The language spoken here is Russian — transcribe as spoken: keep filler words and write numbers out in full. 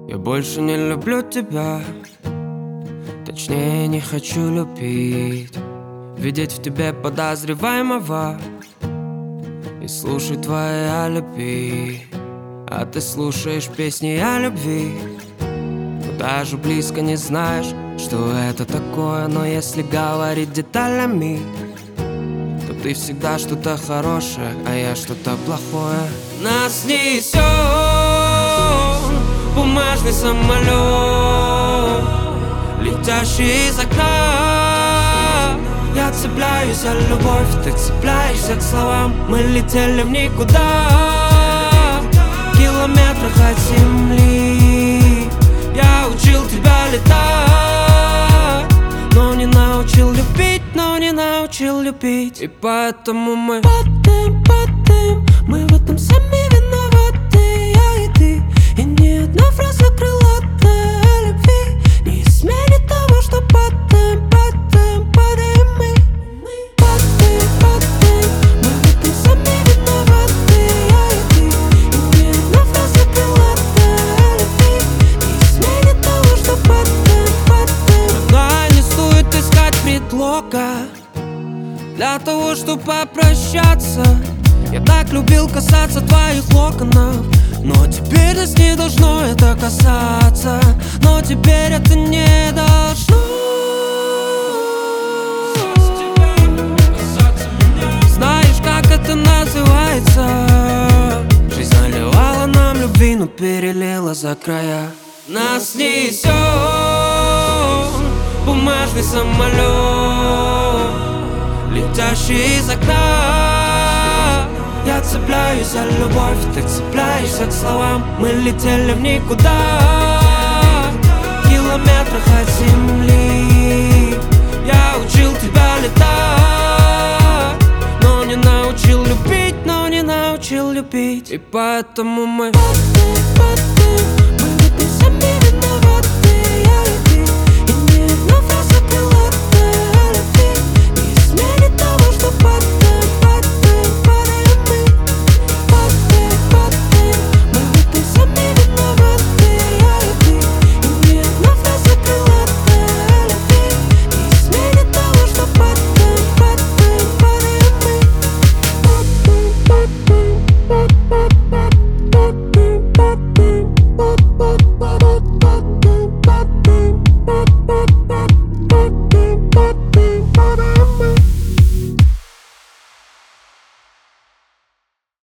Я больше не люблю тебя, точнее не хочу любить, видеть в тебе подозреваемого и слушать твои о любви. А ты слушаешь песни о любви, но даже близко не знаешь, что это такое. Но если говорить деталями, то ты всегда что-то хорошее, а я что-то плохое. Нас несет бумажный самолет, летящий из окна. Я цепляюсь за любовь, ты цепляешься к словам. Мы летели в никуда, в километрах от земли. Я учил тебя летать, но не научил любить, но не научил любить. И поэтому мы падаем, падаем, мы в этом сами виноваты, я и ты. И ни одна фраза крылатая о любви не изменит того, что падаем, падаем, падаем мы. Падаем, падаем, мы в этом сами виноваты, я и ты. И ни одна фраза крылатая о любви не изменит того, что падаем, падаем. Но не стоит искать предлога для того, чтобы попрощаться. Я так любил касаться твоих локонов, но теперь нас не должно это касаться. Но теперь это не должно. Знаешь, как это называется? Жизнь наливала нам любви, но перелила за края. Нас несет бумажный самолет, летящий из окна. Я цепляюсь за любовь, ты цепляешься к словам. Мы летели в никуда, в километрах от земли. Я учил тебя летать, но не научил любить, но не научил любить. И поэтому мы падаем, падаем.